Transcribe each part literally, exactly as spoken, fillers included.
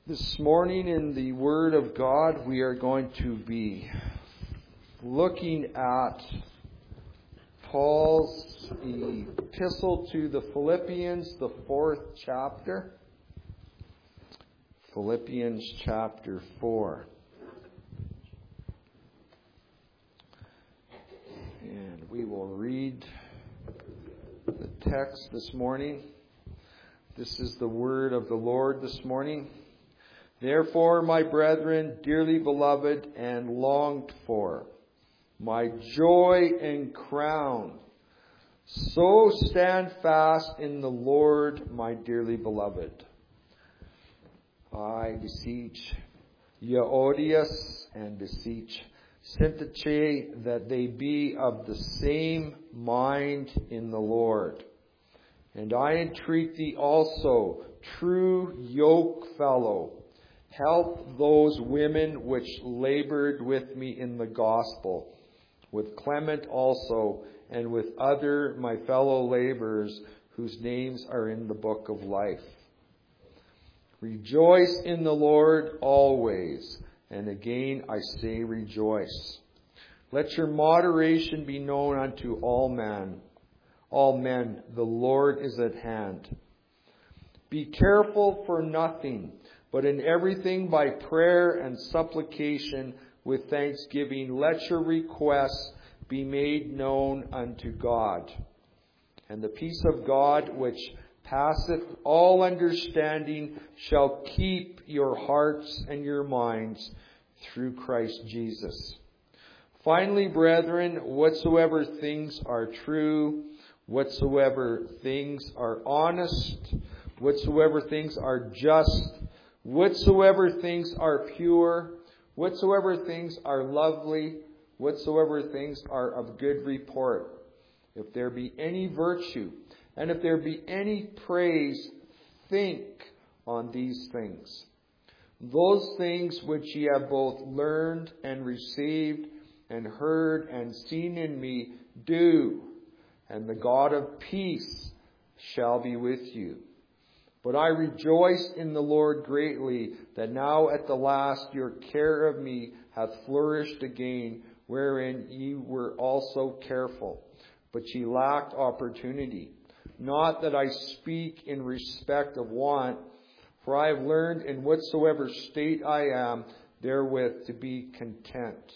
This morning in the Word of God, we are going to be looking at Paul's epistle to the Philippians, the fourth chapter. Philippians chapter four. And we will read the text this morning. This is the word of the Lord this morning. Therefore, my brethren, dearly beloved and longed for, my joy and crown, so stand fast in the Lord, my dearly beloved. I beseech Euodias and beseech Syntyche that they be of the same mind in the Lord. And I entreat thee also, true yoke fellow, help those women which labored with me in the gospel, with Clement also, and with other my fellow laborers whose names are in the book of life. Rejoice in the Lord always, and again I say rejoice. Let your moderation be known unto all men. All men, the Lord is at hand. Be careful for nothing, but in everything by prayer and supplication with thanksgiving, let your requests be made known unto God. And the peace of God, which passeth all understanding, shall keep your hearts and your minds through Christ Jesus. Finally, brethren, whatsoever things are true, whatsoever things are honest, whatsoever things are just, whatsoever things are pure, whatsoever things are lovely, whatsoever things are of good report, if there be any virtue, and if there be any praise, think on these things. Those things which ye have both learned and received, and heard and seen in me, do, and the God of peace shall be with you. But I rejoice in the Lord greatly, that now at the last your care of me hath flourished again, wherein ye were also careful, but ye lacked opportunity. Not that I speak in respect of want, for I have learned in whatsoever state I am, therewith to be content.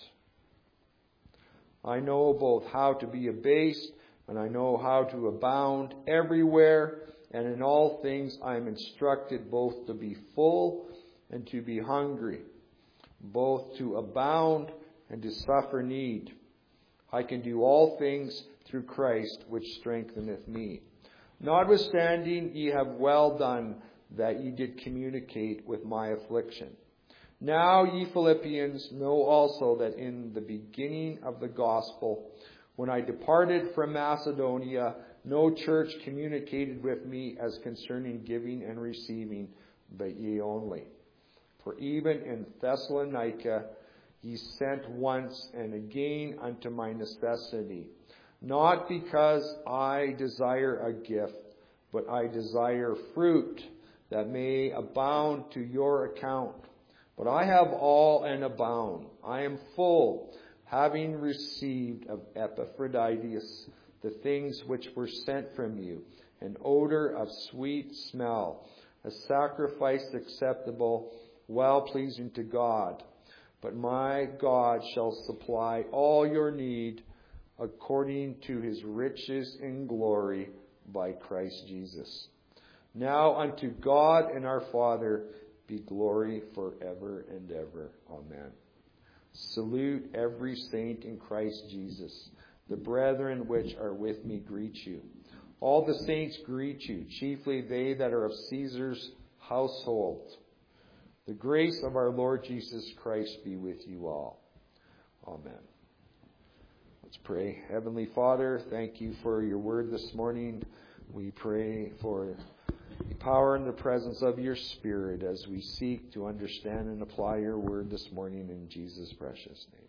I know both how to be abased, and I know how to abound everywhere. And in all things I am instructed both to be full and to be hungry, both to abound and to suffer need. I can do all things through Christ, which strengtheneth me. Notwithstanding, ye have well done that ye did communicate with my affliction. Now ye Philippians know also that in the beginning of the gospel, when I departed from Macedonia, no church communicated with me as concerning giving and receiving, but ye only. For even in Thessalonica ye sent once and again unto my necessity, not because I desire a gift, but I desire fruit that may abound to your account. But I have all and abound. I am full, having received of Epaphroditus the things which were sent from you, an odor of sweet smell, a sacrifice acceptable, well-pleasing to God. But my God shall supply all your need according to his riches in glory by Christ Jesus. Now unto God and our Father be glory forever and ever. Amen. Salute every saint in Christ Jesus. The brethren which are with me greet you. All the saints greet you, chiefly they that are of Caesar's household. The grace of our Lord Jesus Christ be with you all. Amen. Let's pray. Heavenly Father, thank you for your word this morning. We pray for the power and the presence of your Spirit as we seek to understand and apply your word this morning in Jesus' precious name.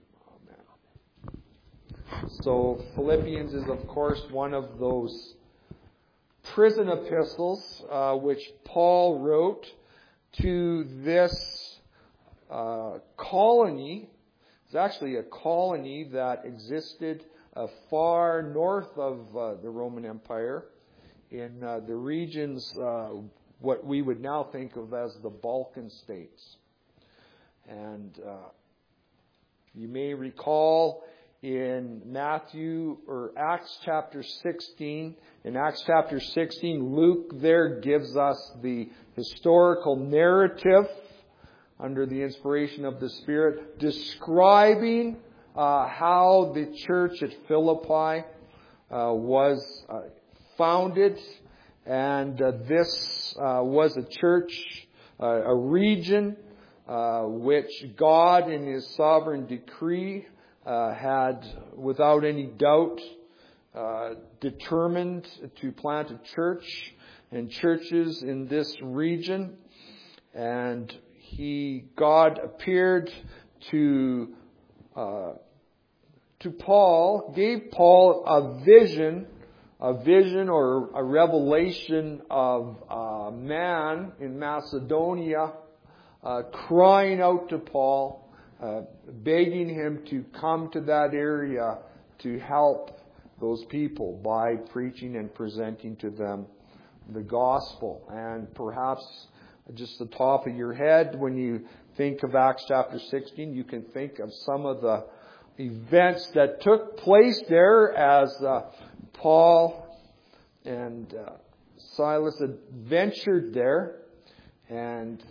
So Philippians is, of course, one of those prison epistles uh, which Paul wrote to this uh, colony. It's actually a colony that existed uh, far north of uh, the Roman Empire in uh, the regions, uh, what we would now think of as the Balkan states. And uh, you may recall in Matthew or Acts chapter sixteen, in Acts chapter sixteen, Luke there gives us the historical narrative under the inspiration of the Spirit, describing uh, how the church at Philippi uh, was uh, founded. And uh, this uh, was a church, uh, a region, uh, which God in His sovereign decree uh, had, without any doubt, uh, determined to plant a church and churches in this region. And He, God appeared to uh, to Paul, gave Paul a vision, a vision or a revelation of a man in Macedonia, uh, crying out to Paul, uh, begging him to come to that area to help those people by preaching and presenting to them the gospel. And perhaps just the top of your head, when you think of Acts chapter sixteen, you can think of some of the events that took place there as uh, Paul and uh, Silas had ventured there and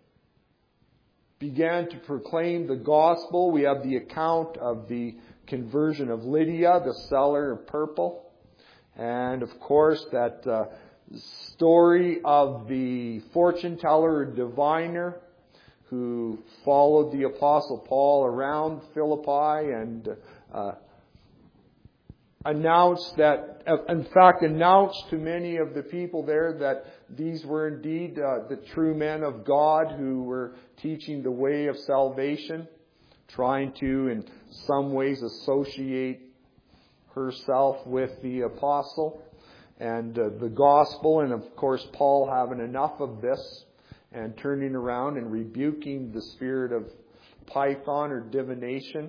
began to proclaim the gospel. We have the account of the conversion of Lydia, the seller of purple. And of course that uh, story of the fortune teller or diviner who followed the Apostle Paul around Philippi and uh, announced that, in fact, announced to many of the people there that these were indeed uh, the true men of God who were teaching the way of salvation, trying to, in some ways, associate herself with the apostle and uh, the gospel. And of course, Paul having enough of this and turning around and rebuking the spirit of python or divination.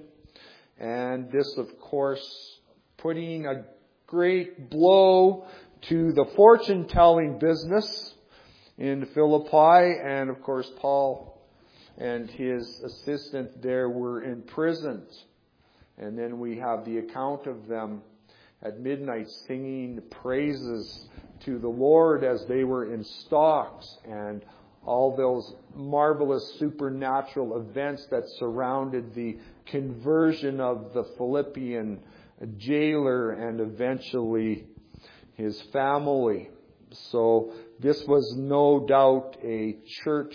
And this, of course, putting a great blow to the fortune-telling business in Philippi. And of course, Paul and his assistant there were imprisoned. And then we have the account of them at midnight singing praises to the Lord as they were in stocks, and all those marvelous supernatural events that surrounded the conversion of the Philippian jailer and eventually his family. So this was no doubt a church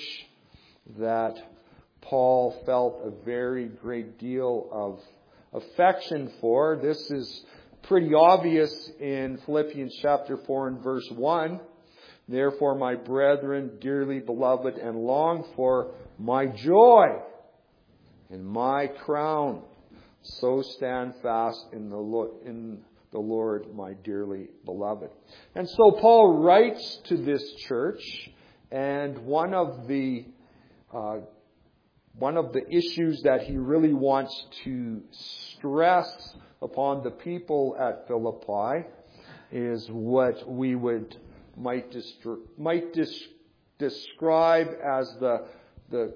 that Paul felt a very great deal of affection for. This is pretty obvious in Philippians chapter four and verse one. Therefore, my brethren, dearly beloved and longed for, my joy and my crown, so stand fast in the Lord, in the Lord, my dearly beloved. And so Paul writes to this church, and one of the uh, one of the issues that he really wants to stress upon the people at Philippi is what we would might distri- might dis- describe as the the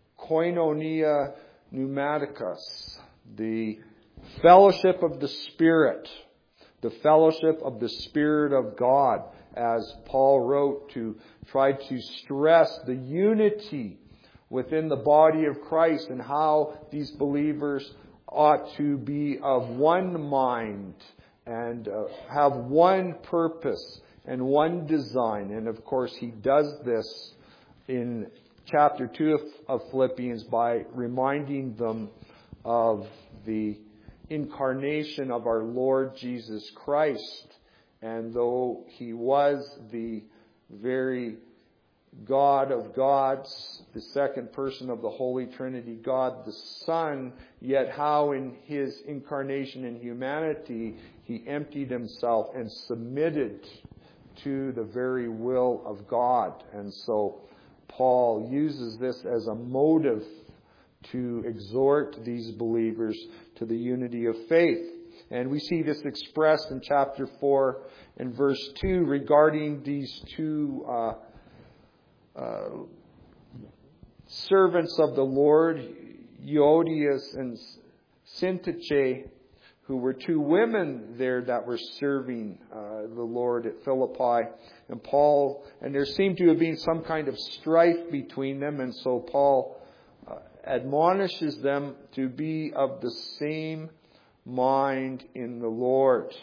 koinonia pneumaticus, the fellowship of the Spirit, the fellowship of the Spirit of God, as Paul wrote to try to stress the unity within the body of Christ and how these believers ought to be of one mind and uh, have one purpose and one design. And of course, he does this in chapter two of, of Philippians by reminding them of the incarnation of our Lord Jesus Christ. And though he was the very God of gods, the second person of the Holy Trinity, God the Son, yet how in his incarnation and humanity he emptied himself and submitted to the very will of God. And so Paul uses this as a motive to exhort these believers to the unity of faith. And we see this expressed in chapter four and verse two regarding these two uh, uh, servants of the Lord, Euodias and Syntyche, who were two women there that were serving uh, the Lord at Philippi. And Paul, and there seemed to have been some kind of strife between them, and so Paul uh, admonishes them to be of the same mind in the Lord.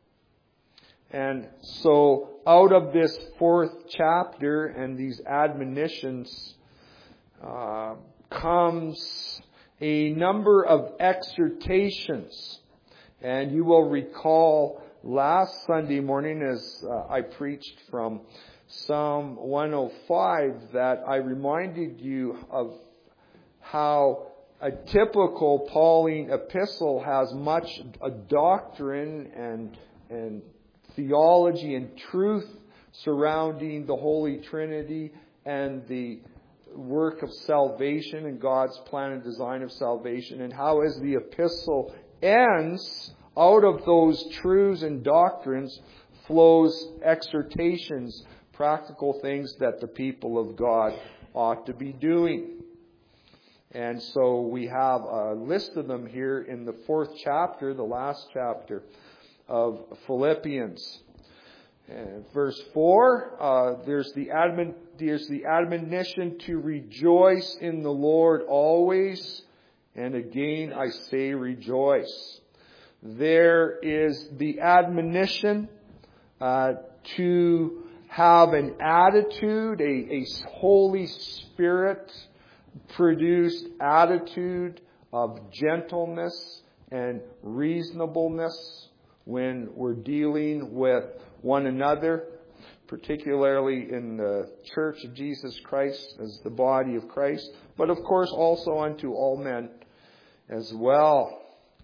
And so out of this fourth chapter and these admonitions uh, comes a number of exhortations. And you will recall last Sunday morning as uh, I preached from Psalm one oh five that I reminded you of how a typical Pauline epistle has much a doctrine and and theology and truth surrounding the Holy Trinity and the work of salvation and God's plan and design of salvation, and how as the epistle ends, out of those truths and doctrines flows exhortations, practical things that the people of God ought to be doing. And so we have a list of them here in the fourth chapter, the last chapter of Philippians. And verse four, uh, there's the admon, there's the admonition to rejoice in the Lord always. And again, I say rejoice. There is the admonition uh, to have an attitude, a, a Holy Spirit produced attitude of gentleness and reasonableness when we're dealing with one another, particularly in the Church of Jesus Christ as the body of Christ, but of course also unto all men as well.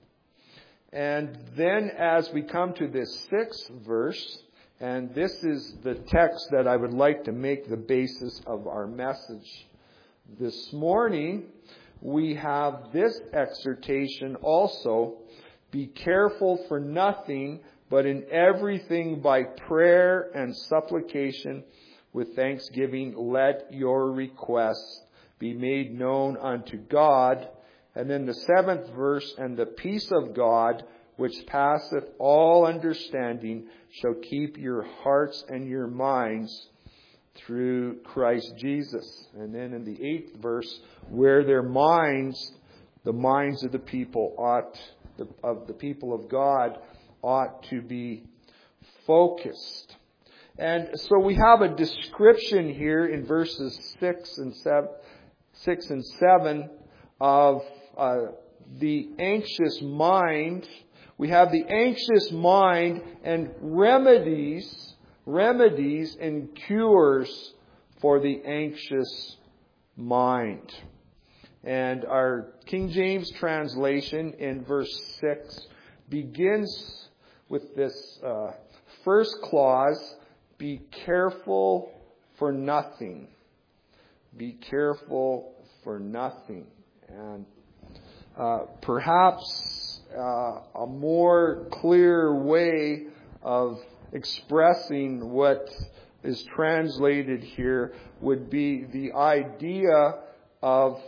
And then as we come to this sixth verse, and this is the text that I would like to make the basis of our message this morning, we have this exhortation also: be careful for nothing, but in everything by prayer and supplication with thanksgiving let your requests be made known unto God. And then the seventh verse, and the peace of God, which passeth all understanding, shall keep your hearts and your minds through Christ Jesus. And then in the eighth verse, where their minds, the minds of the people ought, of the people of God, ought to be focused. And so we have a description here in verses six and seven, six and seven of uh, the anxious mind. We have the anxious mind and remedies, remedies and cures for the anxious mind. And our King James translation in verse six begins with this uh, first clause: be careful for nothing. Be careful for nothing. And uh, perhaps uh, a more clear way of expressing what is translated here would be the idea of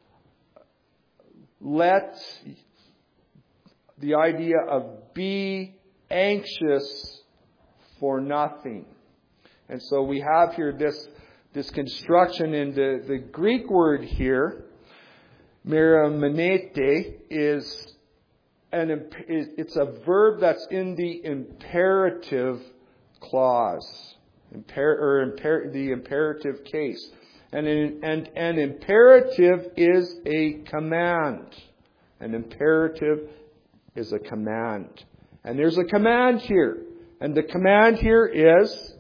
let, the idea of be anxious for nothing. And so we have here this, this construction in the, the Greek word here, merimenete, is an, it's a verb that's in the imperative clause, imper, or imper, the imperative case. And an, and an imperative is a command. An imperative is a command. And there's a command here. And the command here is,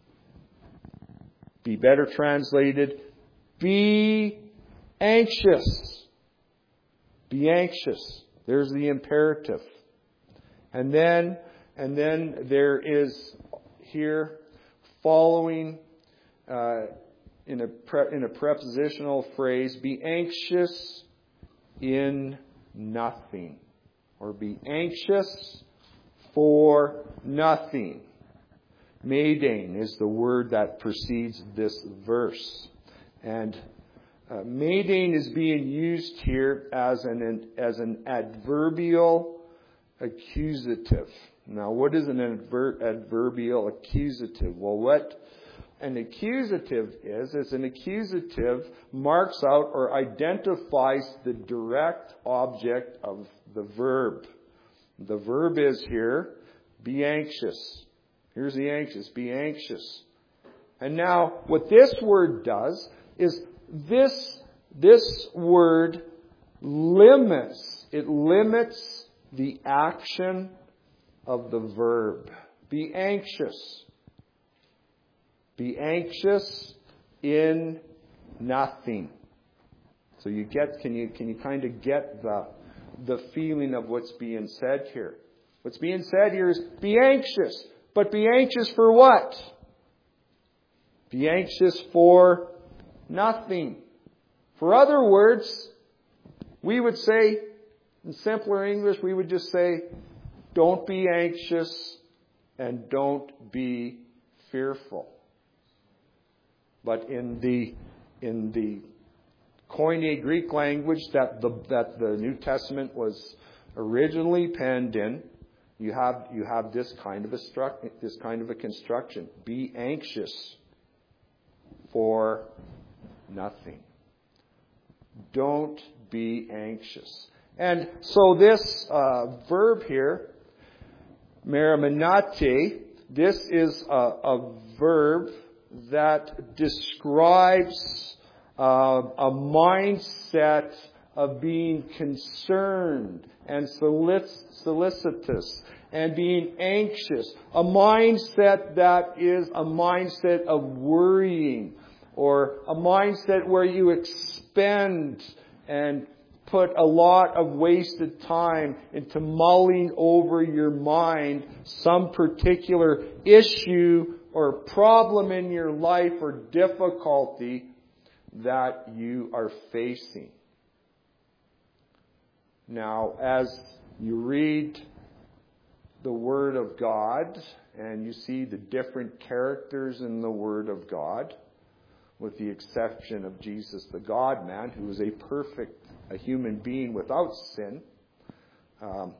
be better translated, be anxious. Be anxious. There's the imperative. And then, and then there is here following uh, in a pre, in a prepositional phrase, be anxious in nothing. Or be anxious for nothing. Madain is the word that precedes this verse. And uh, madain is being used here as an, as an adverbial accusative. Now, what is an adver- adverbial accusative? Well, what an accusative is, is an accusative marks out or identifies the direct object of the verb. The verb is here, be anxious. Here's the anxious, be anxious. And now, what this word does is this, this word limits, it limits the action of the verb. Be anxious. Be anxious in nothing. So you get, can you, can you kind of get the, the feeling of what's being said here? What's being said here is be anxious. But be anxious for what? Be anxious for nothing. For other words, we would say, in simpler English, we would just say, don't be anxious and don't be fearful. But in the in the Koine Greek language that the that the New Testament was originally penned in, you have you have this kind of a stru- this kind of a construction. Be anxious for nothing. Don't be anxious. And so this uh, verb here, merimenate, this is a, a verb that describes uh, a mindset of being concerned and solicitous and being anxious. A mindset that is a mindset of worrying, or a mindset where you expend and put a lot of wasted time into mulling over your mind some particular issue or problem in your life or difficulty that you are facing. Now, as you read the Word of God and you see the different characters in the Word of God, with the exception of Jesus the God-man, who is a perfect a human being without sin, um,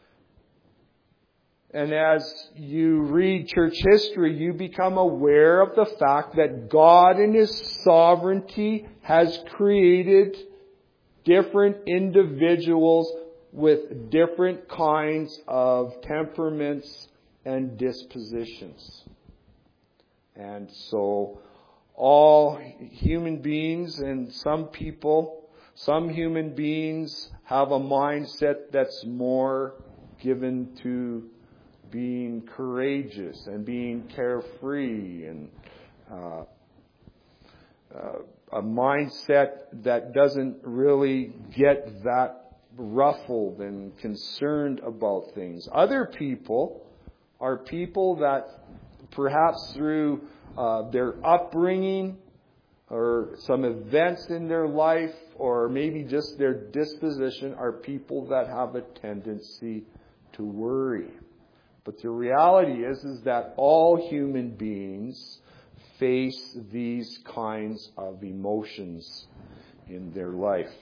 and as you read church history, you become aware of the fact that God in His sovereignty has created different individuals with different kinds of temperaments and dispositions. And so all human beings and some people, some human beings have a mindset that's more given to being courageous and being carefree, and uh, uh, a mindset that doesn't really get that ruffled and concerned about things. Other people are people that perhaps through uh, their upbringing or some events in their life, or maybe just their disposition, are people that have a tendency to worry. But the reality is, is that all human beings face these kinds of emotions in their life.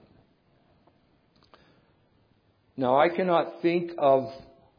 Now, I cannot think of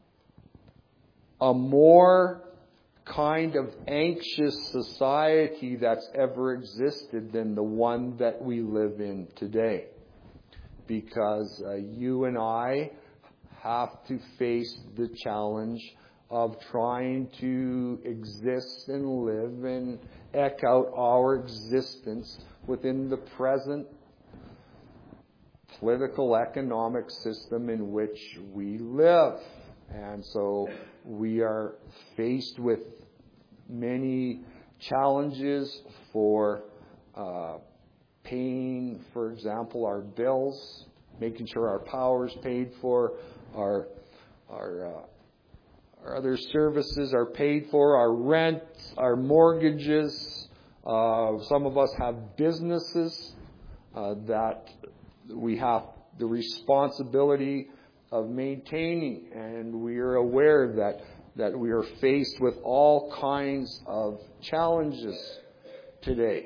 a more kind of anxious society that's ever existed than the one that we live in today. Because uh, you and I have to face the challenge of trying to exist and live and eke out our existence within the present political economic system in which we live. And so we are faced with many challenges for uh, paying, for example, our bills, making sure our power is paid for, our our, uh, our other services are paid for, our rent, our mortgages, Uh, some of us have businesses uh, that we have the responsibility of maintaining, and we are aware that, that we are faced with all kinds of challenges today.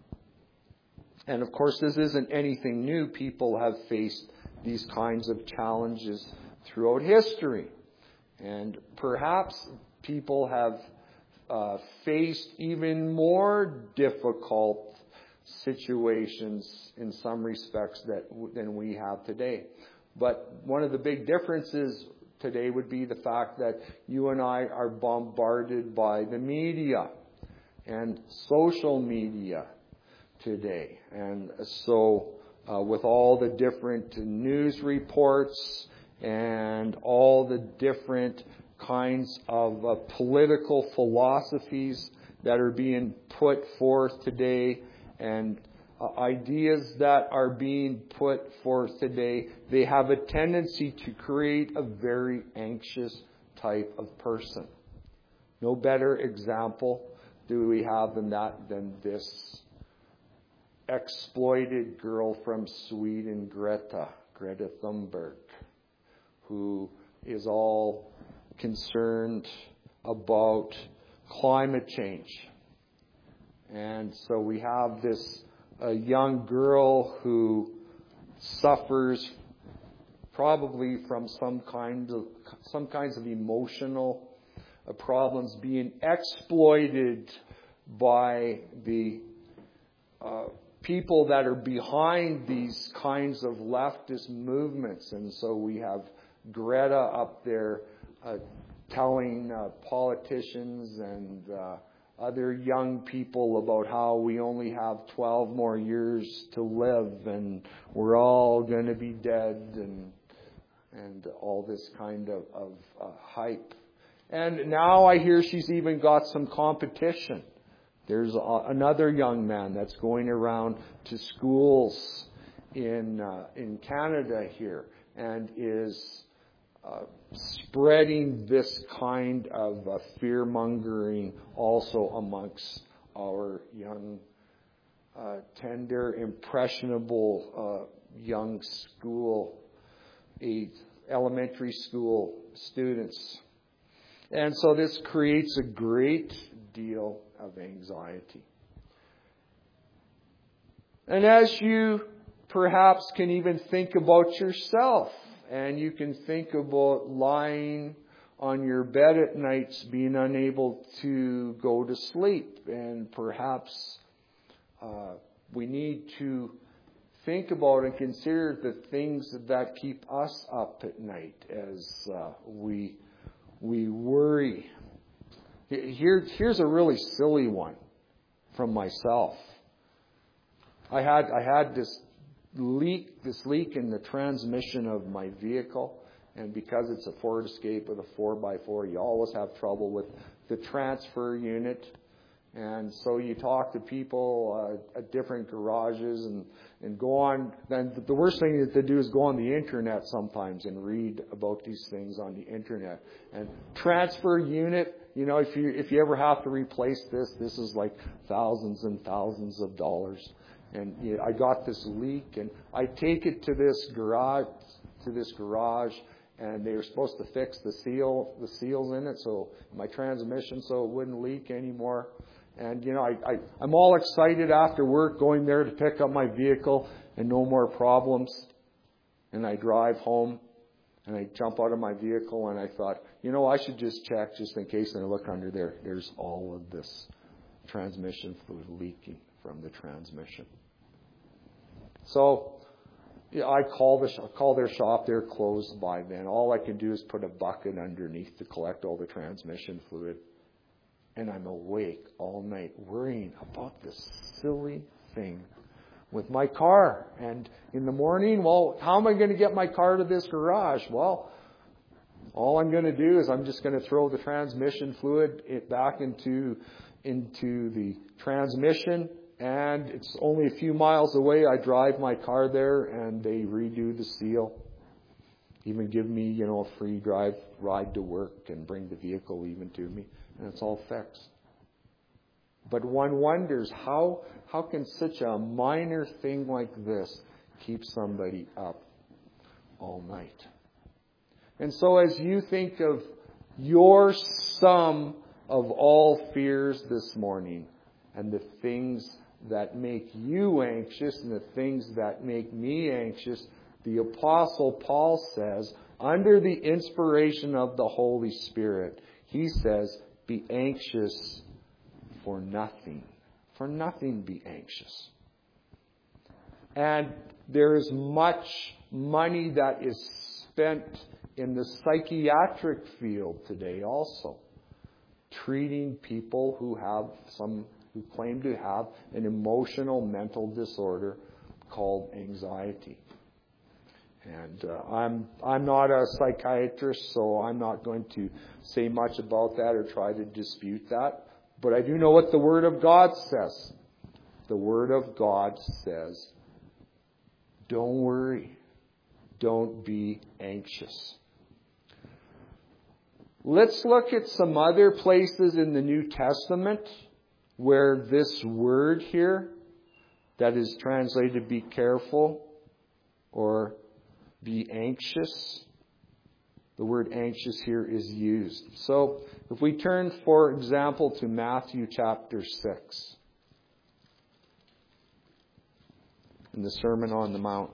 And of course, this isn't anything new. People have faced these kinds of challenges throughout history. And perhaps people have uh, faced even more difficult situations in some respects that, than we have today. But one of the big differences today would be the fact that you and I are bombarded by the media and social media today. And so uh, with all the different news reports and all the different kinds of uh, political philosophies that are being put forth today, and uh, ideas that are being put forth today, they have a tendency to create a very anxious type of person. No better example do we have than that than this exploited girl from Sweden, Greta, Greta Thunberg, who is all concerned about climate change. And so we have this a young girl who suffers probably from some kind of some kinds of emotional uh, problems, being exploited by the uh, people that are behind these kinds of leftist movements. And so we have Greta up there uh, telling uh, politicians and uh, other young people about how we only have twelve more years to live and we're all going to be dead, and and all this kind of, of uh, hype. And now I hear she's even got some competition. There's a, another young man that's going around to schools in uh, in Canada here and is uh, spreading this kind of uh, fear-mongering also amongst our young, uh, tender, impressionable uh, young school, eight, elementary school students. And so this creates a great deal of anxiety. And as you perhaps can even think about yourself, and you can think about lying on your bed at nights, being unable to go to sleep, and perhaps uh, we need to think about and consider the things that keep us up at night as uh, we we worry. Here, here's a really silly one from myself. I had I had this leak, this leak in the transmission of my vehicle, and because it's a Ford Escape with a four by four, you always have trouble with the transfer unit. And so you talk to people uh, at different garages and, and go on. Then the worst thing to do is go on the internet sometimes and read about these things on the internet. And transfer unit, you know, if you if you ever have to replace this, this is like thousands and thousands of dollars. And you know, I got this leak, and I take it to this garage, to this garage, and they were supposed to fix the seal, the seals in it, so my transmission, so it wouldn't leak anymore. And you know, I, I I'm all excited after work, going there to pick up my vehicle, and no more problems. And I drive home, and I jump out of my vehicle, and I thought, you know, I should just check just in case. And I look under there, there's all of this transmission fluid leaking from the transmission. So yeah, I call the call their shop. They're closed by then. All I can do is put a bucket underneath to collect all the transmission fluid. And I'm awake all night worrying about this silly thing with my car. And in the morning, well, how am I going to get my car to this garage? Well, all I'm going to do is I'm just going to throw the transmission fluid it back into into the transmission. And it's only a few miles away. I drive my car there, and they redo the seal. Even give me, you know, a free drive ride to work and bring the vehicle even to me. And it's all fixed. But one wonders, how, how can such a minor thing like this keep somebody up all night? And so as you think of your sum of all fears this morning, and the things that make you anxious and the things that make me anxious, the Apostle Paul says, under the inspiration of the Holy Spirit, he says, be anxious for nothing. For nothing be anxious. And there is much money that is spent in the psychiatric field today also, treating people who have some, who claim to have an emotional mental disorder called anxiety. And uh, I'm I'm not a psychiatrist, so I'm not going to say much about that or try to dispute that. But I do know what the Word of God says. The Word of God says, don't worry. Don't be anxious. Let's look at some other places in the New Testament where this word here that is translated be careful or be anxious, the word anxious here is used. So if we turn, for example, to Matthew chapter six, in the Sermon on the Mount.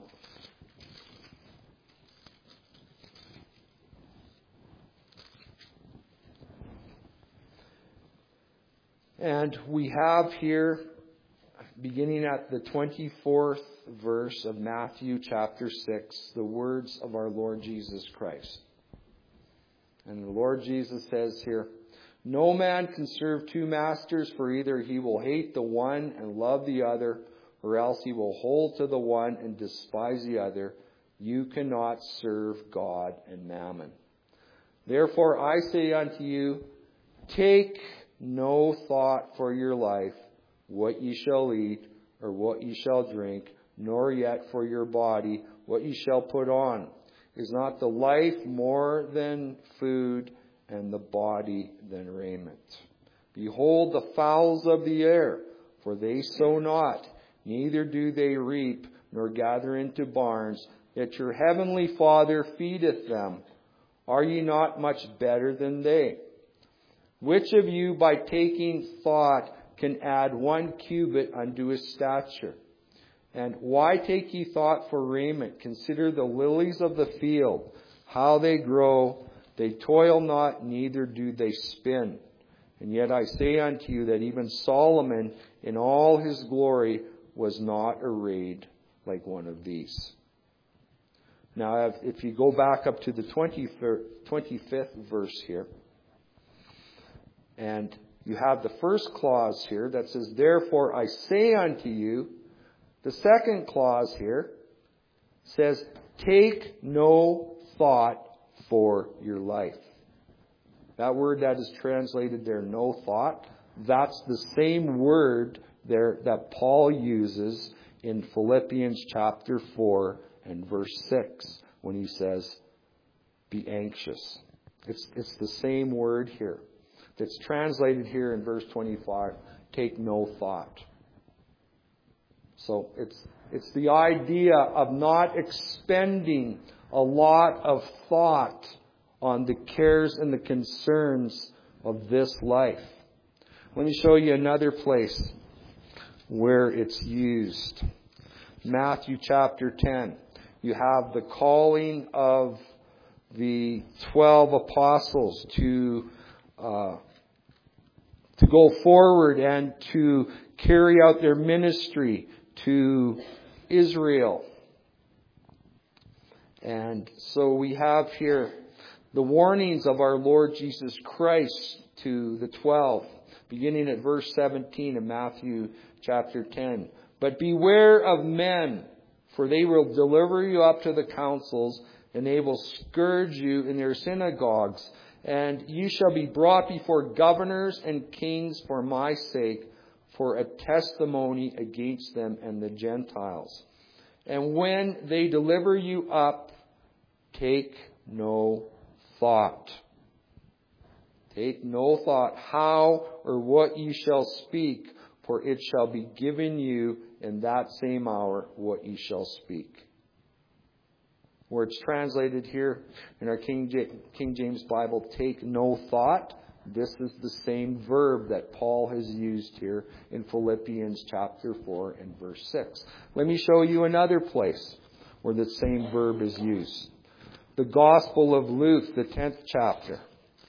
And we have here, beginning at the twenty-fourth verse of Matthew chapter six, the words of our Lord Jesus Christ. And the Lord Jesus says here, no man can serve two masters, for either he will hate the one and love the other, or else he will hold to the one and despise the other. You cannot serve God and mammon. Therefore I say unto you, take no thought for your life, what ye shall eat, or what ye shall drink, nor yet for your body, what ye shall put on. Is not the life more than food, and the body than raiment? Behold the fowls of the air, for they sow not, neither do they reap, nor gather into barns, yet your heavenly Father feedeth them. Are ye not much better than they? Which of you, by taking thought, can add one cubit unto his stature? And why take ye thought for raiment? Consider the lilies of the field, how they grow. They toil not, neither do they spin. And yet I say unto you that even Solomon in all his glory was not arrayed like one of these. Now, if you go back up to the twenty-fifth verse here, and you have the first clause here that says, therefore I say unto you. The second clause here says, take no thought for your life. That word that is translated there, no thought, that's the same word there that Paul uses in Philippians chapter four and verse six when he says, be anxious. It's, it's the same word here. It's translated here in verse twenty-five, take no thought. So it's it's the idea of not expending a lot of thought on the cares and the concerns of this life. Let me show you another place where it's used. Matthew chapter ten. You have the calling of the twelve apostles to uh, to go forward and to carry out their ministry to Israel. And so we have here the warnings of our Lord Jesus Christ to the twelve, beginning at verse seventeen of Matthew chapter ten. But beware of men, for they will deliver you up to the councils, and they will scourge you in their synagogues. And you shall be brought before governors and kings for my sake, for a testimony against them and the Gentiles. And when they deliver you up, take no thought. Take no thought how or what ye shall speak, for it shall be given you in that same hour what ye shall speak. Where it's translated here in our King James Bible, take no thought. This is the same verb that Paul has used here in Philippians chapter four and verse six. Let me show you another place where the same verb is used. The Gospel of Luke, the tenth chapter.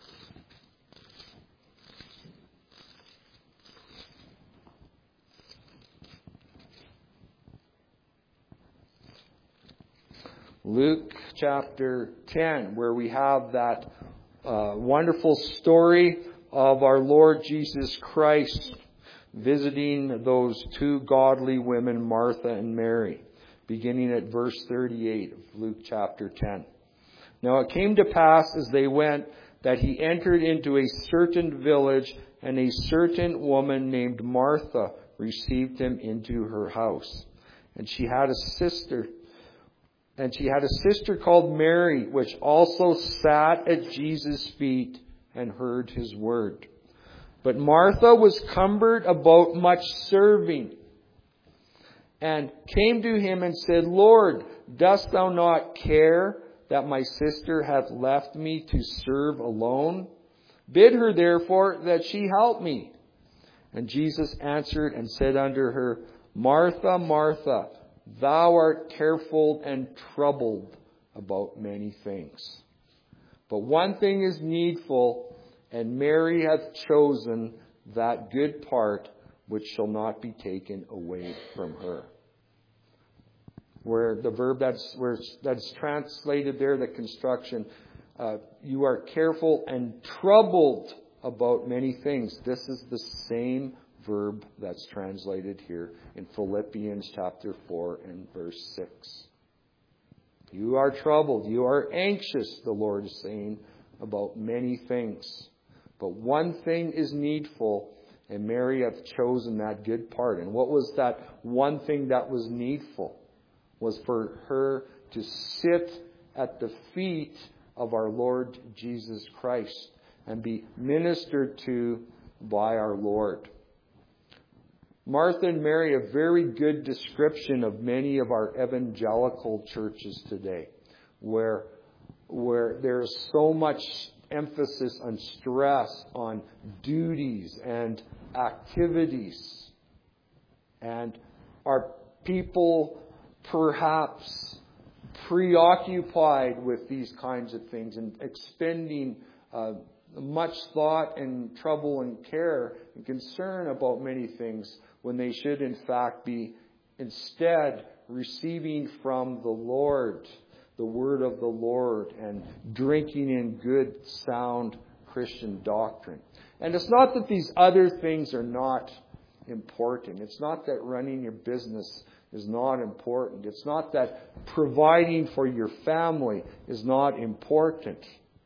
Luke chapter ten, where we have that uh, wonderful story of our Lord Jesus Christ visiting those two godly women, Martha and Mary, beginning at verse thirty-eight of Luke chapter ten. Now it came to pass as they went that he entered into a certain village, and a certain woman named Martha received him into her house. And she had a sister And she had a sister called Mary, which also sat at Jesus' feet and heard his word. But Martha was cumbered about much serving, and came to him and said, Lord, dost thou not care that my sister hath left me to serve alone? Bid her therefore that she help me. And Jesus answered and said unto her, Martha, Martha, thou art careful and troubled about many things. But one thing is needful, and Mary hath chosen that good part which shall not be taken away from her. Where the verb that's where that's translated there, the construction, uh, you are careful and troubled about many things. This is the same verb that's translated here in Philippians chapter four and verse six. You are troubled, you are anxious, the Lord is saying, about many things. But one thing is needful, and Mary hath chosen that good part. And what was that one thing that was needful? Was for her to sit at the feet of our Lord Jesus Christ and be ministered to by our Lord. Martha and Mary, a very good description of many of our evangelical churches today, where, where there's so much emphasis on stress, on duties and activities. And our people perhaps preoccupied with these kinds of things and expending uh, much thought and trouble and care and concern about many things, when they should in fact be instead receiving from the Lord the word of the Lord and drinking in good, sound Christian doctrine. And it's not that these other things are not important. It's not that running your business is not important. It's not that providing for your family is not important.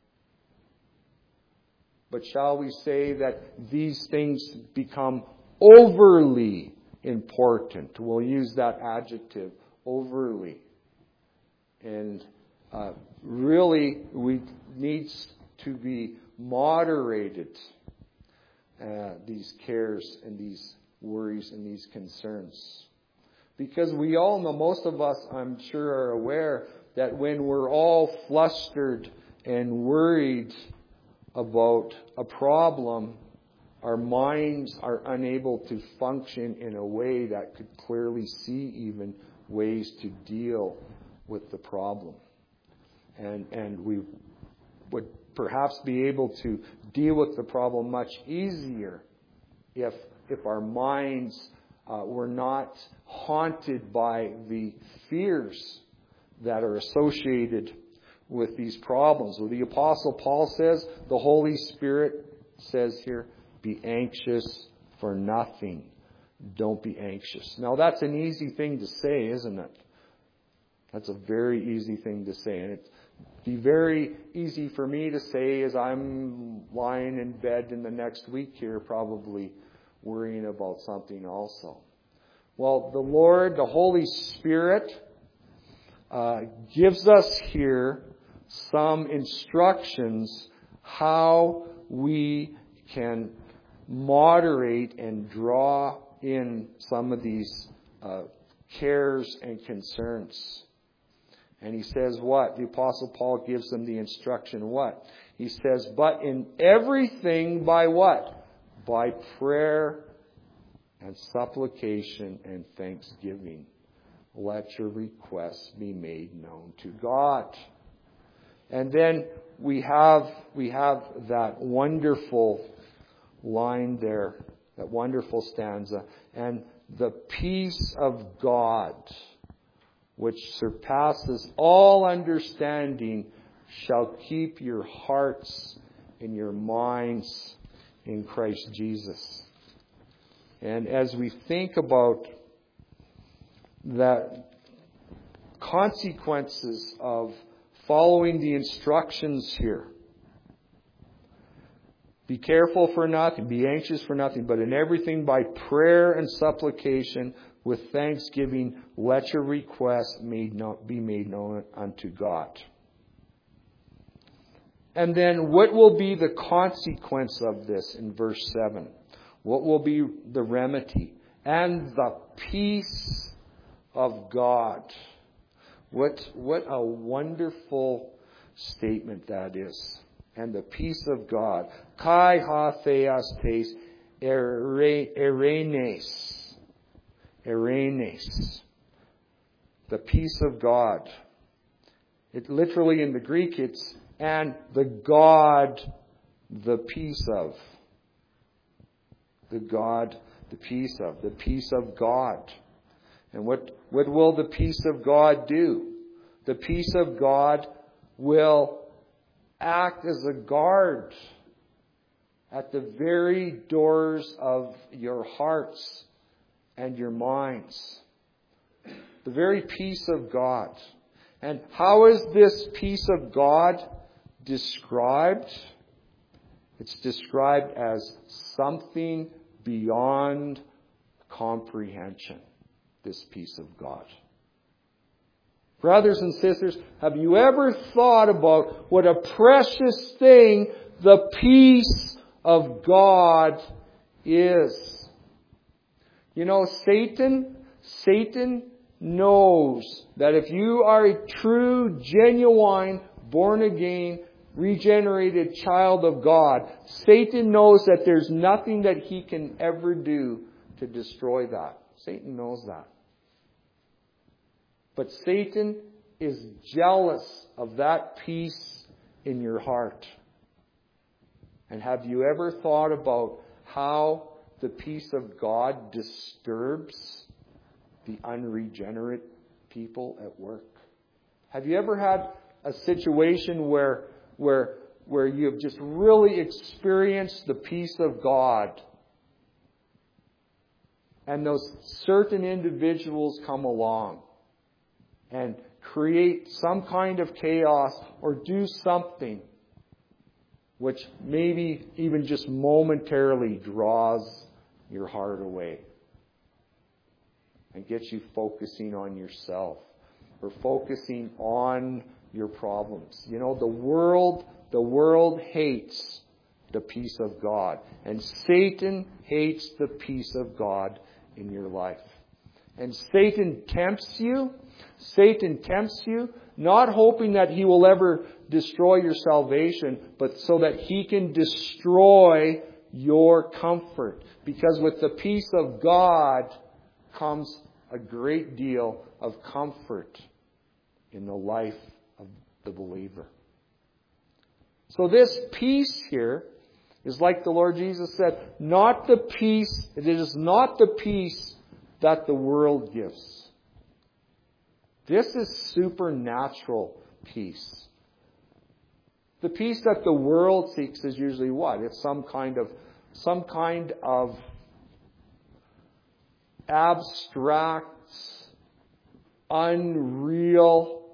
But shall we say that these things become overly important? We'll use that adjective, overly. And uh, really, we need to be moderated, uh, these cares and these worries and these concerns. Because we all know, most of us, I'm sure, are aware that when we're all flustered and worried about a problem, our minds are unable to function in a way that could clearly see even ways to deal with the problem. And and we would perhaps be able to deal with the problem much easier if if our minds uh, were not haunted by the fears that are associated with these problems. Well, the Apostle Paul says, the Holy Spirit says here, be anxious for nothing. Don't be anxious. Now that's an easy thing to say, isn't it? That's a very easy thing to say. And it'd be very easy for me to say as I'm lying in bed in the next week here, probably worrying about something also. Well, the Lord, the Holy Spirit, uh, gives us here some instructions how we can moderate and draw in some of these uh, cares and concerns. And he says what? The Apostle Paul gives them the instruction what? He says, but in everything by what? By prayer and supplication and thanksgiving. Let your requests be made known to God. And then we have, we have that wonderful line there, that wonderful stanza. And the peace of God, which surpasses all understanding, shall keep your hearts and your minds in Christ Jesus. And as we think about the consequences of following the instructions here, be careful for nothing, be anxious for nothing, but in everything by prayer and supplication with thanksgiving, let your requests made known, be made known unto God. And then what will be the consequence of this in verse seven? What will be the remedy? And the peace of God. What, what a wonderful statement that is. And the peace of God. Kai ha theas tes erenes. Erenes. The peace of God. It literally in the Greek it's and the God, the peace of. The God, the peace of. The peace of God. And what, what will the peace of God do? The peace of God will act as a guard at the very doors of your hearts and your minds. The very peace of God. And how is this peace of God described? It's described as something beyond comprehension. This peace of God. Brothers and sisters, have you ever thought about what a precious thing the peace of God is? You know, Satan, Satan knows that if you are a true, genuine, born-again, regenerated child of God, Satan knows that there's nothing that he can ever do to destroy that. Satan knows that. But Satan is jealous of that peace in your heart. And have you ever thought about how the peace of God disturbs the unregenerate people at work? Have you ever had a situation where, where, where you've just really experienced the peace of God? And those certain individuals come along and create some kind of chaos or do something which maybe even just momentarily draws your heart away and gets you focusing on yourself or focusing on your problems. You know, the world, the world hates the peace of God, and Satan hates the peace of God in your life. And Satan tempts you. Satan tempts you, not hoping that he will ever destroy your salvation, but so that he can destroy your comfort. Because with the peace of God comes a great deal of comfort in the life of the believer. So this peace here is like the Lord Jesus said, not the peace, it is not the peace that the world gives. This is supernatural peace. The peace that the world seeks is usually what? It's some kind of, some kind of abstract, unreal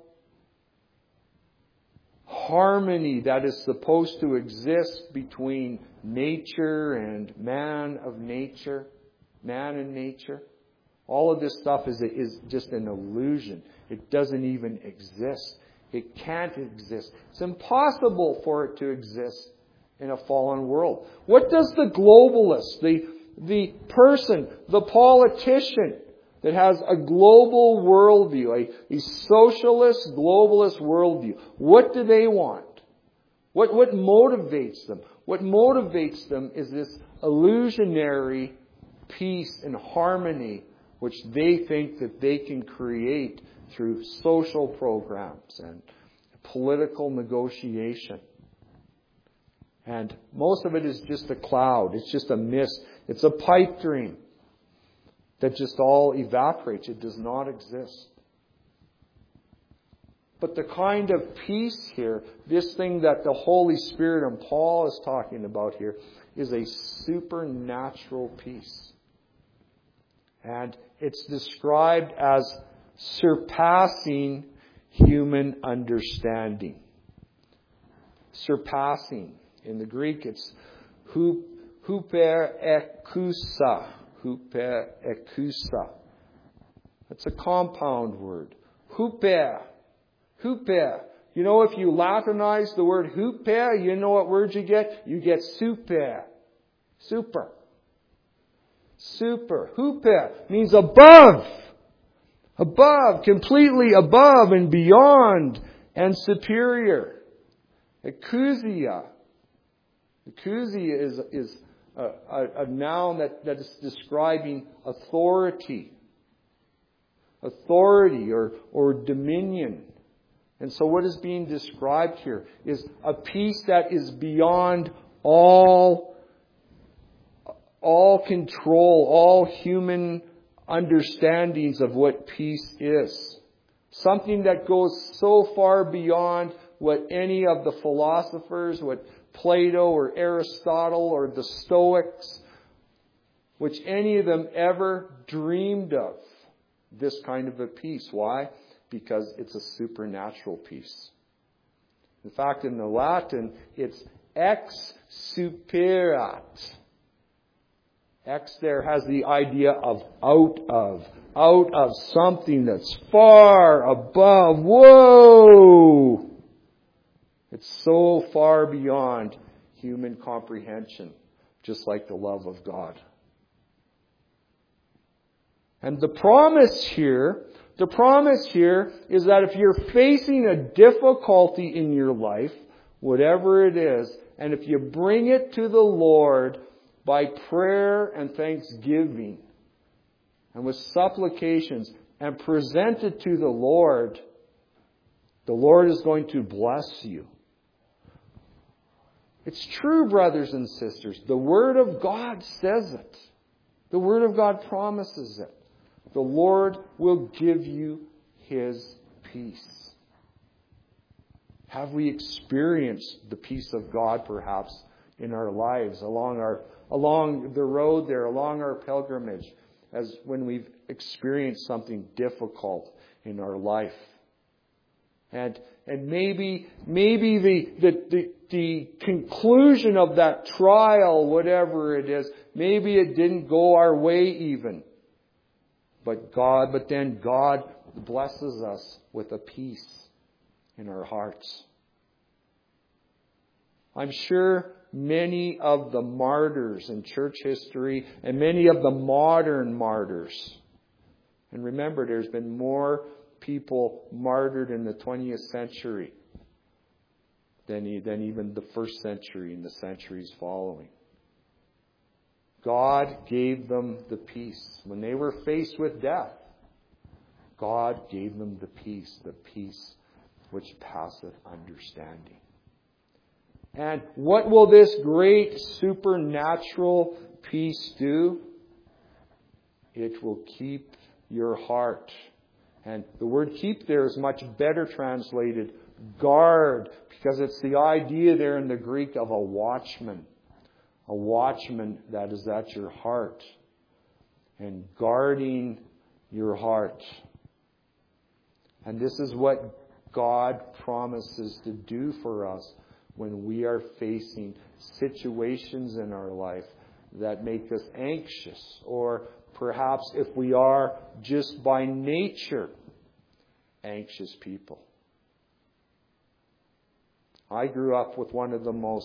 harmony that is supposed to exist between nature and man of nature, man and nature. All of this stuff is, is just an illusion. It doesn't even exist. It can't exist. It's impossible for it to exist in a fallen world? What does the globalist, the, the person, the politician that has a global worldview, a, a socialist, globalist worldview, what do they want? What, what motivates them? What motivates them is this illusionary peace and harmony which they think that they can create through social programs and political negotiation. And most of it is just a cloud. It's just a mist. It's a pipe dream that just all evaporates. It does not exist. But the kind of peace here, this thing that the Holy Spirit and Paul is talking about here, is a supernatural peace. And it's described as surpassing human understanding. Surpassing. In the Greek, it's huperekousa. Huperekousa. That's a compound word. Huper. Huper. You know, if you Latinize the word huper, you know what word you get? You get super. Super. Super. Huper means above. Above. Completely above and beyond and superior. Ekousia. Ekousia is, is a, a, a noun that, that is describing authority. Authority or, or dominion. And so what is being described here is a peace that is beyond all, all control, all human understandings of what peace is. Something that goes so far beyond what any of the philosophers, what Plato or Aristotle or the Stoics, which any of them ever dreamed of. This kind of a peace. Why? Because it's a supernatural peace. In fact, in the Latin, it's ex superat. Ex there has the idea of out of. Out of something that's far above. Whoa! It's so far beyond human comprehension, just like the love of God. And the promise here, the promise here is that if you're facing a difficulty in your life, whatever it is, and if you bring it to the Lord by prayer and thanksgiving, and with supplications, and present it to the Lord, the Lord is going to bless you. It's true, brothers and sisters. The Word of God says it. The Word of God promises it. The Lord will give you His peace. Have we experienced the peace of God perhaps in our lives along our along the road there, along our pilgrimage, as when we've experienced something difficult in our life? And and maybe maybe the, the the the conclusion of that trial, whatever it is, maybe it didn't go our way even. But God, but then God blesses us with a peace in our hearts. I'm sure many of the martyrs in church history and many of the modern martyrs, and remember, there's been more people martyred in the twentieth century than, than even the first century and the centuries following. God gave them the peace. When they were faced with death, God gave them the peace, the peace which passeth understanding. And what will this great supernatural peace do? It will keep your heart. And the word keep there is much better translated guard, because it's the idea there in the Greek of a watchman. A watchman that is at your heart and guarding your heart. And this is what God promises to do for us when we are facing situations in our life that make us anxious, or perhaps if we are just by nature anxious people. I grew up with one of the most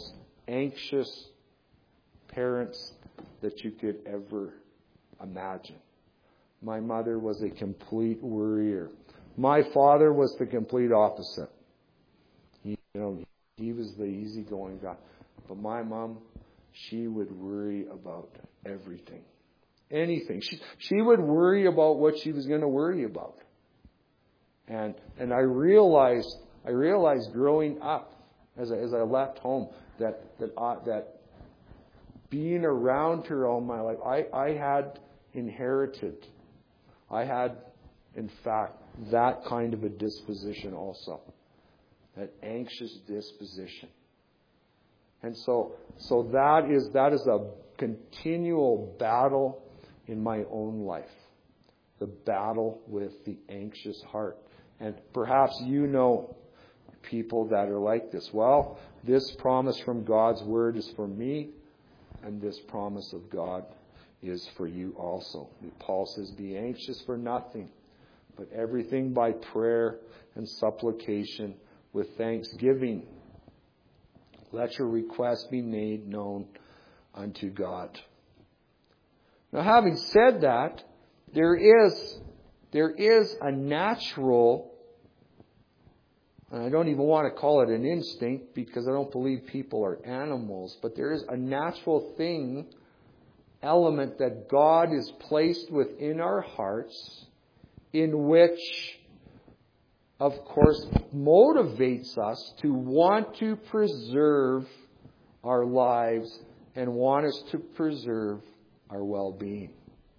anxious parents that you could ever imagine. My mother was a complete worrier. My father was the complete opposite. He, you know, he was the easygoing guy. But my mom, she would worry about everything. Anything. She, she would worry about what she was going to worry about. And and I realized I realized growing up as I, as I left home that that uh, that being around her all my life, I, I had inherited. I had, in fact, that kind of a disposition also. That anxious disposition. And so so that is that is a continual battle in my own life. The battle with the anxious heart. And perhaps you know people that are like this. Well, this promise from God's Word is for me, and this promise of God is for you also. Paul says, be anxious for nothing, but everything by prayer and supplication with thanksgiving. Let your requests be made known unto God. Now, having said that, there is, there is a natural, and I don't even want to call it an instinct because I don't believe people are animals, but there is a natural thing, element that God has placed within our hearts in which, of course, motivates us to want to preserve our lives and want us to preserve our well-being.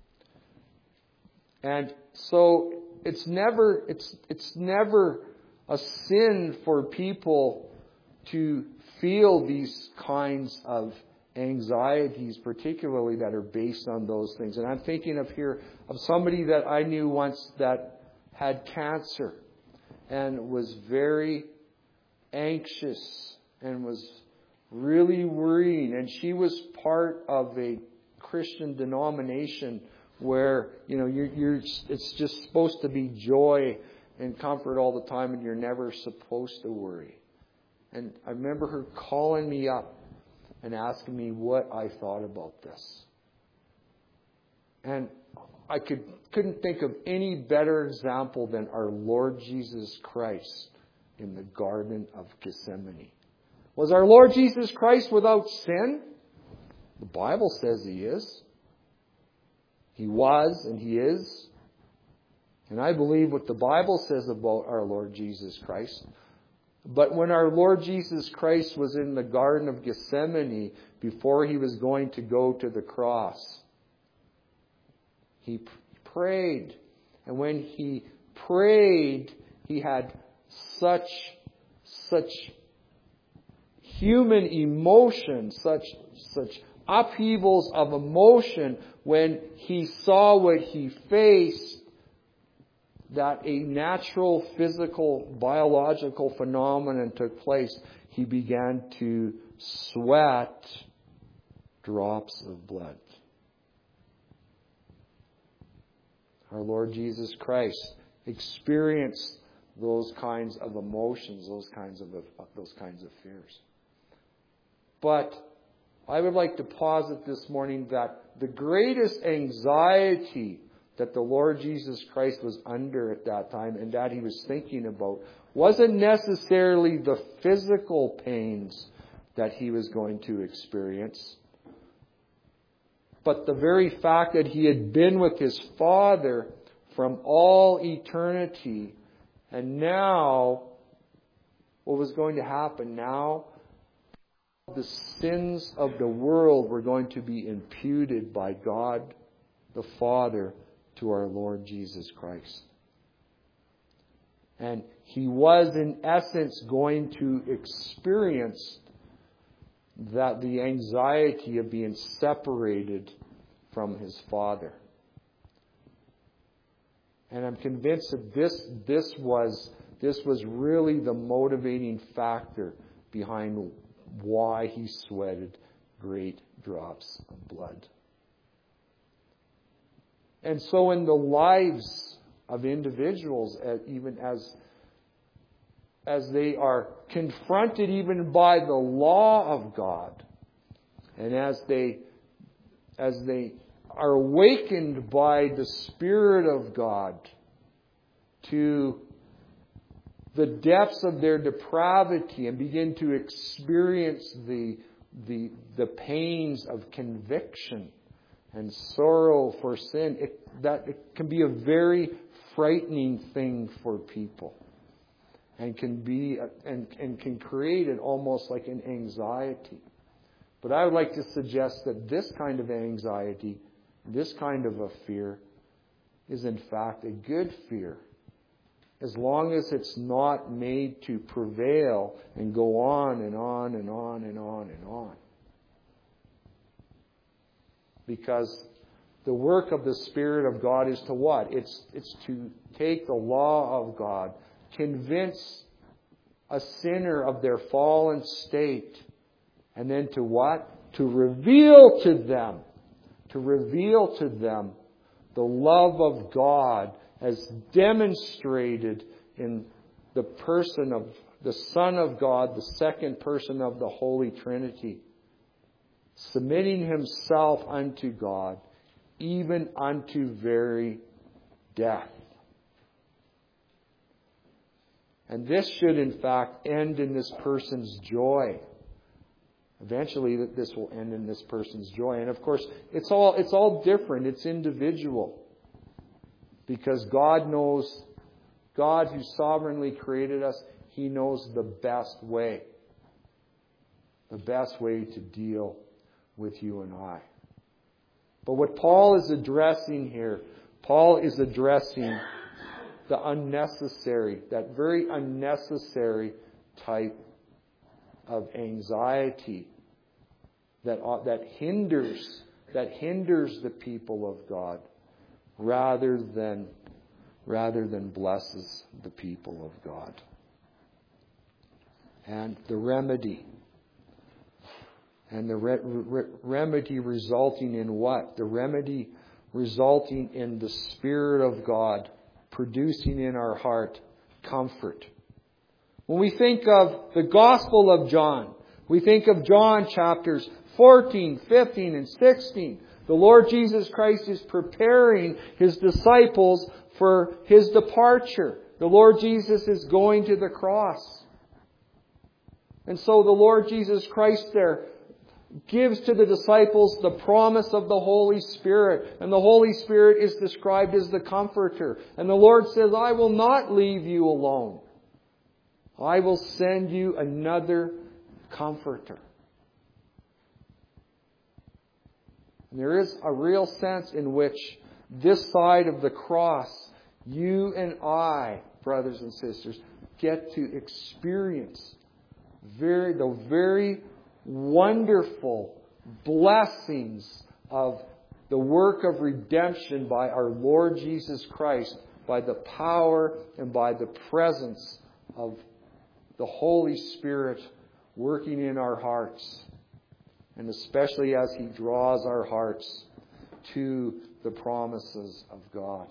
And so it's never it's it's never a sin for people to feel these kinds of anxieties, particularly that are based on those things. And I'm thinking of here of somebody that I knew once that had cancer and was very anxious and was really worrying. And she was part of a Christian denomination where, you know, you're, you're, it's just supposed to be joy and comfort all the time, and you're never supposed to worry. And I remember her calling me up and asking me what I thought about this. And I could, couldn't think of any better example than our Lord Jesus Christ in the Garden of Gethsemane. Was our Lord Jesus Christ without sin? The Bible says He is. He was and He is. And I believe what the Bible says about our Lord Jesus Christ. But when our Lord Jesus Christ was in the Garden of Gethsemane, before He was going to go to the cross, He prayed. And when He prayed, He had such, such human emotion, such, such upheavals of emotion when He saw what He faced, that a natural, physical, biological phenomenon took place. He began to sweat drops of blood. Our Lord Jesus Christ experienced those kinds of emotions, those kinds of those kinds of fears. But I would like to posit this morning that the greatest anxiety that the Lord Jesus Christ was under at that time and that He was thinking about wasn't necessarily the physical pains that He was going to experience, but the very fact that He had been with His Father from all eternity, and now what was going to happen? Now the sins of the world were going to be imputed by God the Father to our Lord Jesus Christ. And He was in essence going to experience that the anxiety of being separated from His Father. And I'm convinced that this this was this was really the motivating factor behind why He sweated great drops of blood. And so in the lives of individuals, even as as they are confronted even by the law of God, and as they, as they are awakened by the Spirit of God to the depths of their depravity and begin to experience the, the, the pains of conviction and sorrow for sin, it, that it can be a very frightening thing for people, and can be and, and can create it almost like an anxiety. But I would like to suggest that this kind of anxiety, this kind of a fear, is in fact a good fear, as long as it's not made to prevail and go on and on and on and on and on. Because the work of the Spirit of God is to what? It's, it's to take the law of God, convince a sinner of their fallen state, and then to what? To reveal to them, to reveal to them the love of God as demonstrated in the person of the Son of God, the second person of the Holy Trinity, submitting Himself unto God, even unto very death. And this should in fact end in this person's joy. Eventually this will end in this person's joy. And of course, it's all it's all different. It's individual. Because God knows, God who sovereignly created us, He knows the best way. The best way to deal with you and I. But what Paul is addressing here, Paul is addressing the unnecessary, that very unnecessary type of anxiety that that hinders that hinders the people of God rather than rather than blesses the people of God. And the remedy and the re- re- remedy resulting in what? The remedy resulting in the Spirit of God producing in our heart comfort. When we think of the Gospel of John, we think of John chapters fourteen, fifteen, and sixteen. The Lord Jesus Christ is preparing His disciples for His departure. The Lord Jesus is going to the cross. And so the Lord Jesus Christ there gives to the disciples the promise of the Holy Spirit. And the Holy Spirit is described as the Comforter. And the Lord says, I will not leave you alone. I will send you another Comforter. And there is a real sense in which this side of the cross, you and I, brothers and sisters, get to experience very the very wonderful blessings of the work of redemption by our Lord Jesus Christ, by the power and by the presence of the Holy Spirit working in our hearts, and especially as He draws our hearts to the promises of God.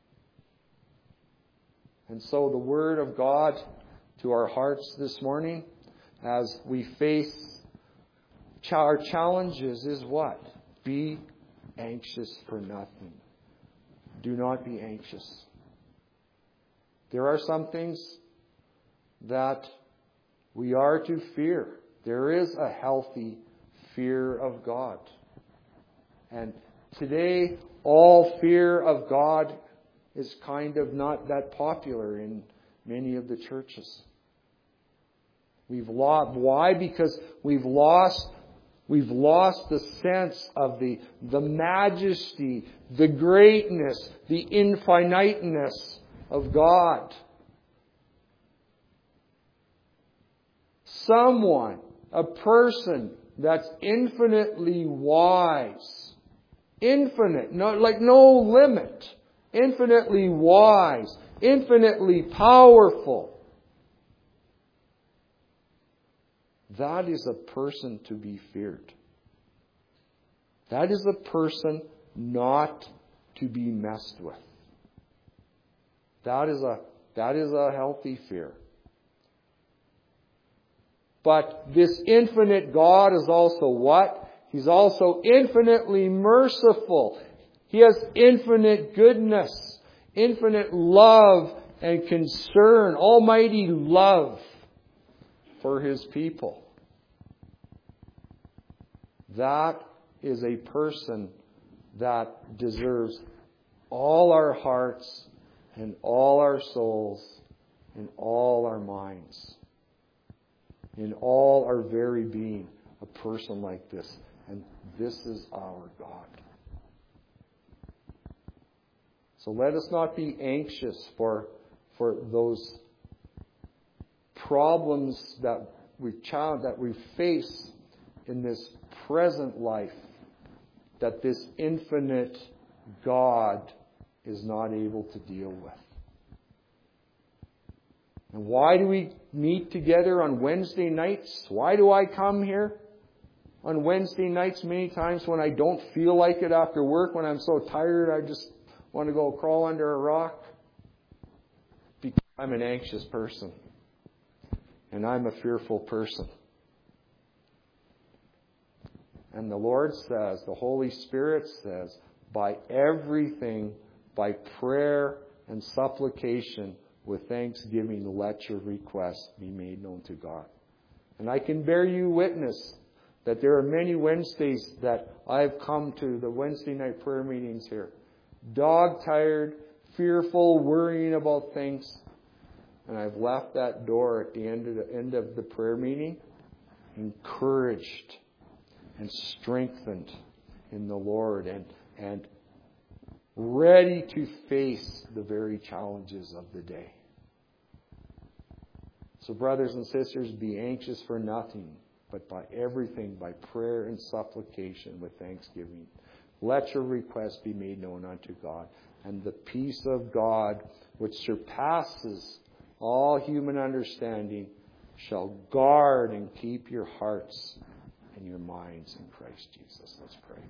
And so the Word of God to our hearts this morning, as we face our challenges, is what? Be anxious for nothing. Do not be anxious. There are some things that we are to fear. There is a healthy fear of God. And today, all fear of God is kind of not that popular in many of the churches. We've lost, why? Because we've lost, we've lost the sense of the, the majesty, the greatness, the infiniteness of God. Someone, a person that's infinitely wise, infinite, no, like no limit, infinitely wise, infinitely powerful. That is a person to be feared. That is a person not to be messed with. That is a, that is a healthy fear. But this infinite God is also what? He's also infinitely merciful. He has infinite goodness, infinite love and concern, almighty love for His people. That is a person that deserves all our hearts and all our souls and all our minds. In all our very being, a person like this. And this is our God. So let us not be anxious for, for those problems that we that we face in this present life, that this infinite God is not able to deal with. And why do we meet together on Wednesday nights? Why do I come here on Wednesday nights many times when I don't feel like it after work, when I'm so tired I just want to go crawl under a rock? Because I'm an anxious person. And I'm a fearful person. And the Lord says, the Holy Spirit says, by everything, by prayer and supplication, with thanksgiving, let your requests be made known to God. And I can bear you witness that there are many Wednesdays that I've come to the Wednesday night prayer meetings here, dog-tired, fearful, worrying about things. And I've left that door at the end of the end of the prayer meeting encouraged and strengthened in the Lord and, and ready to face the very challenges of the day. So brothers and sisters, be anxious for nothing, but by everything, by prayer and supplication with thanksgiving. Let your requests be made known unto God. And the peace of God, which surpasses all human understanding, shall guard and keep your hearts and your minds in Christ Jesus. Let's pray.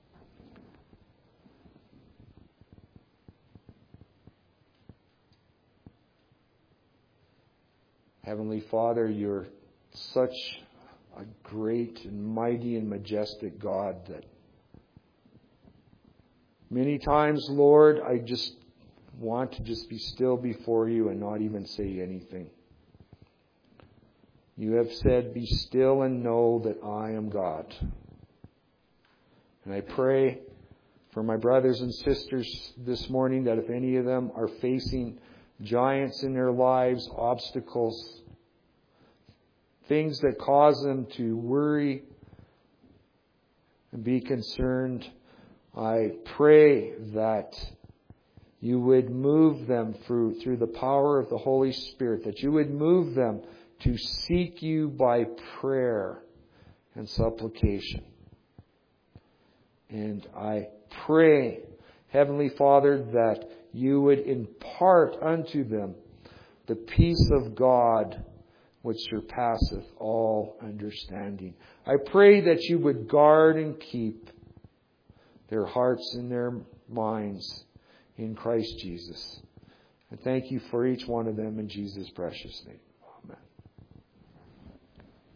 Heavenly Father, you're such a great and mighty and majestic God that many times, Lord, I just want to just be still before you and not even say anything. You have said, be still and know that I am God. And I pray for my brothers and sisters this morning that if any of them are facing giants in their lives, obstacles, things that cause them to worry and be concerned, I pray that you would move them through, through the power of the Holy Spirit, that you would move them to seek you by prayer and supplication. And I pray, Heavenly Father, that you would impart unto them the peace of God which surpasseth all understanding. I pray that you would guard and keep their hearts and their minds in Christ Jesus. And thank you for each one of them in Jesus' precious name.